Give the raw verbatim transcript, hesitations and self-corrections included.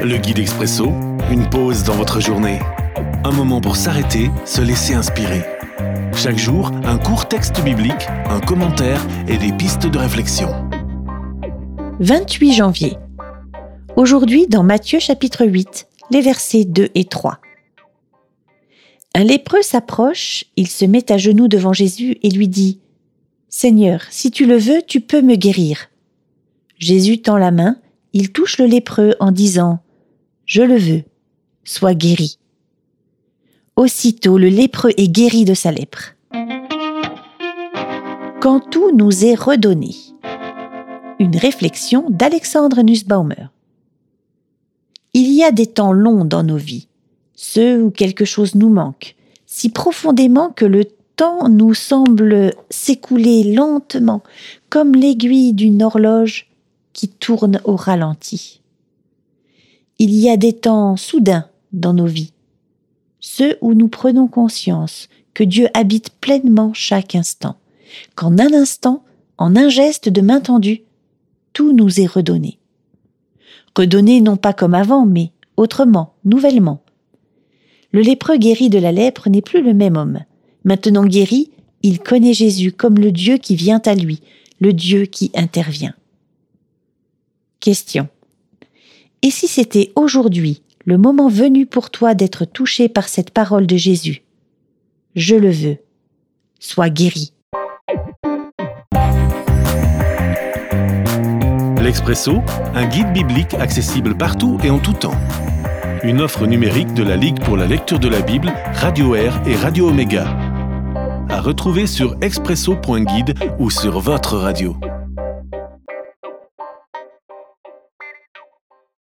Le guide expresso, une pause dans votre journée. Un moment pour s'arrêter, se laisser inspirer. Chaque jour, un court texte biblique, un commentaire et des pistes de réflexion. vingt-huit janvier. Aujourd'hui, dans Matthieu chapitre huit, les versets deux et trois. Un lépreux s'approche, il se met à genoux devant Jésus et lui dit « Seigneur, si tu le veux, tu peux me guérir. » Jésus tend la main, il touche le lépreux en disant « Je le veux, sois guéri. » Aussitôt, le lépreux est guéri de sa lèpre. Quand tout nous est redonné. Une réflexion d'Alexandre Nussbaumer. Il y a des temps longs dans nos vies, ceux où quelque chose nous manque, si profondément que le temps nous semble s'écouler lentement, comme l'aiguille d'une horloge qui tourne au ralenti. Il y a des temps soudains dans nos vies, ceux où nous prenons conscience que Dieu habite pleinement chaque instant, qu'en un instant, en un geste de main tendue, tout nous est redonné. Redonné non pas comme avant, mais autrement, nouvellement. Le lépreux guéri de la lèpre n'est plus le même homme. Maintenant guéri, il connaît Jésus comme le Dieu qui vient à lui, le Dieu qui intervient. Question. Et si c'était aujourd'hui le moment venu pour toi d'être touché par cette parole de Jésus ? Je le veux. Sois guéri. L'Expresso, un guide biblique accessible partout et en tout temps. Une offre numérique de la Ligue pour la lecture de la Bible, Radio Air et Radio Omega. À retrouver sur expresso point guide ou sur votre radio.